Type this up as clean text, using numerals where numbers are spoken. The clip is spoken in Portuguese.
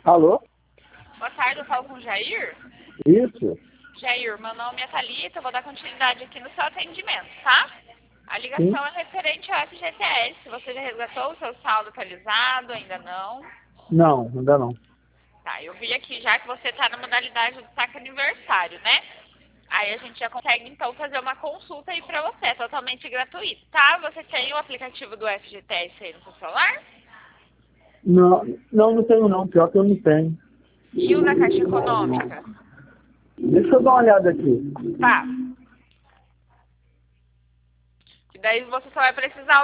Alô? Boa tarde, eu falo com o Jair. Isso? Jair, meu nome é Thalita, eu vou dar continuidade aqui no seu atendimento, tá? A Sim? ligação é referente ao FGTS. Você já resgatou o seu saldo atualizado? Ainda não? Não, ainda não. Tá, eu vi aqui já que você está na modalidade do saque aniversário, né? Aí a gente já consegue então fazer uma consulta aí pra você, é totalmente gratuito, tá? Você tem o aplicativo do FGTS aí no seu celular? Não tenho não. Pior que eu não tenho. E o da Caixa Econômica? Deixa eu dar uma olhada aqui. Tá. E daí você só vai precisar